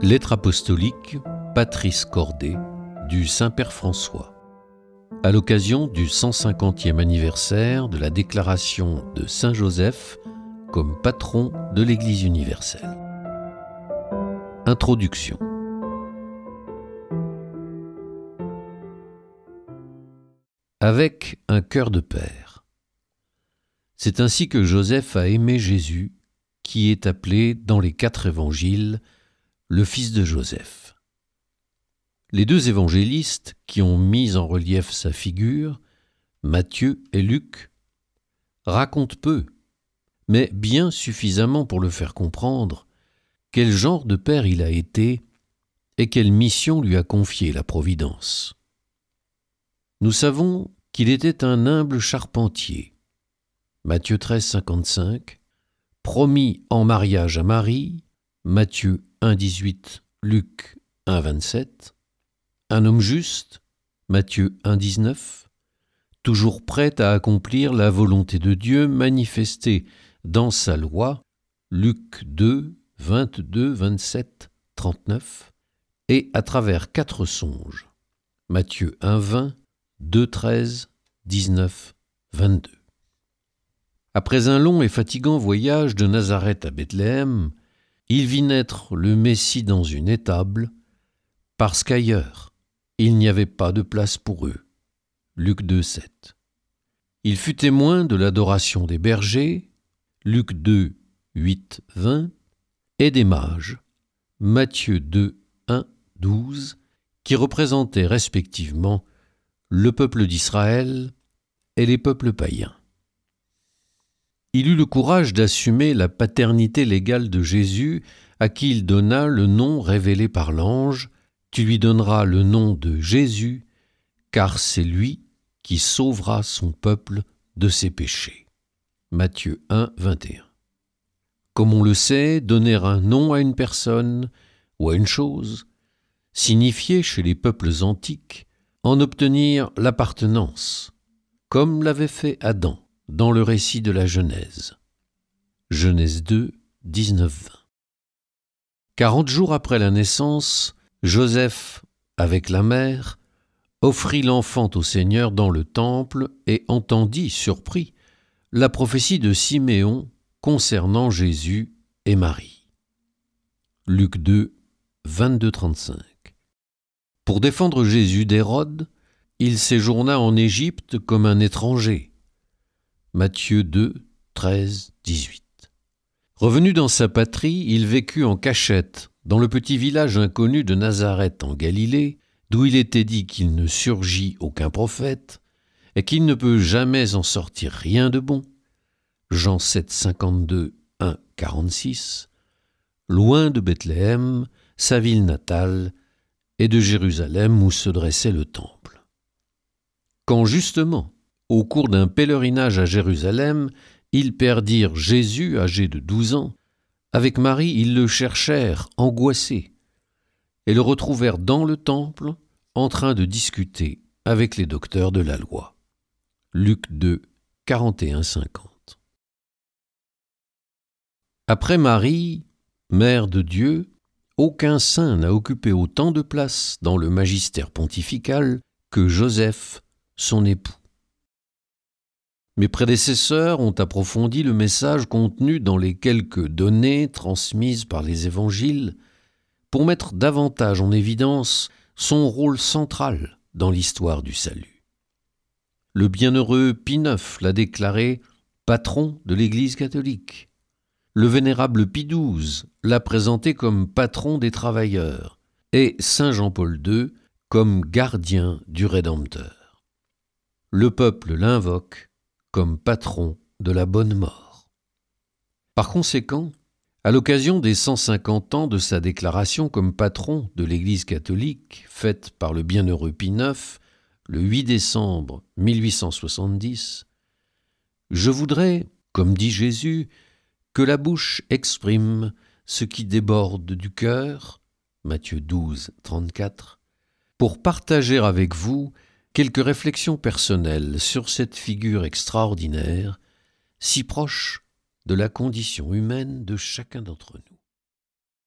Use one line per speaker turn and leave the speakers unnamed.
Lettre apostolique, Patrice Cordet, du Saint-Père François. À l'occasion du 150e anniversaire de la déclaration de Saint Joseph comme patron de l'Église universelle. Introduction. Avec un cœur de père. C'est ainsi que Joseph a aimé Jésus, qui est appelé dans les 4 évangiles le fils de Joseph. Les 2 évangélistes qui ont mis en relief sa figure, Matthieu et Luc, racontent peu, mais bien suffisamment pour le faire comprendre, quel genre de père il a été et quelle mission lui a confiée la Providence. Nous savons qu'il était un humble charpentier, Matthieu 13, 55, promis en mariage à Marie, Matthieu 1, 18, Luc 1, 27, un homme juste, Matthieu 1, 19, toujours prêt à accomplir la volonté de Dieu manifestée dans sa loi, Luc 2, 22, 27, 39, et à travers 4 songes, Matthieu 1, 20, 2, 13, 19, 22. Après un long et fatigant voyage de Nazareth à Bethléem, il vit naître le Messie dans une étable, parce qu'ailleurs, il n'y avait pas de place pour eux. Luc 2, 7. Il fut témoin de l'adoration des bergers, Luc 2, 8, 20, et des mages, Matthieu 2, 1, 12, qui représentaient respectivement le peuple d'Israël et les peuples païens. Il eut le courage d'assumer la paternité légale de Jésus, à qui il donna le nom révélé par l'ange. Tu lui donneras le nom de Jésus, car c'est lui qui sauvera son peuple de ses péchés. Matthieu 1, 21. Comme on le sait, donner un nom à une personne ou à une chose signifiait chez les peuples antiques en obtenir l'appartenance, comme l'avait fait Adam dans le récit de la Genèse. Genèse 2, 19-20. 40 jours après la naissance, Joseph, avec la mère, offrit l'enfant au Seigneur dans le temple et entendit, surpris, la prophétie de Siméon concernant Jésus et Marie. Luc 2, 22-35. Pour défendre Jésus d'Hérode, il séjourna en Égypte comme un étranger. Matthieu 2, 13, 18. Revenu dans sa patrie, il vécut en cachette dans le petit village inconnu de Nazareth en Galilée, d'où il était dit qu'il ne surgit aucun prophète et qu'il ne peut jamais en sortir rien de bon. Jean 7, 52, 1, 46. Loin de Bethléem, sa ville natale, et de Jérusalem où se dressait le temple. Quand justement, au cours d'un pèlerinage à Jérusalem, ils perdirent Jésus, âgé de 12 ans. Avec Marie, ils le cherchèrent, angoissés, et le retrouvèrent dans le temple, en train de discuter avec les docteurs de la loi. Luc 2, 41-50. Après Marie, mère de Dieu, aucun saint n'a occupé autant de place dans le magistère pontifical que Joseph, son époux. Mes prédécesseurs ont approfondi le message contenu dans les quelques données transmises par les évangiles pour mettre davantage en évidence son rôle central dans l'histoire du salut. Le bienheureux Pie IX l'a déclaré patron de l'Église catholique. Le vénérable Pie XII l'a présenté comme patron des travailleurs et Saint Jean-Paul II comme gardien du Rédempteur. Le peuple l'invoque comme patron de la bonne mort. Par conséquent, à l'occasion des 150 ans de sa déclaration comme patron de l'Église catholique, faite par le bienheureux Pie IX, le 8 décembre 1870, je voudrais, comme dit Jésus, que la bouche exprime ce qui déborde du cœur, Matthieu 12, 34, pour partager avec vous quelques réflexions personnelles sur cette figure extraordinaire, si proche de la condition humaine de chacun d'entre nous.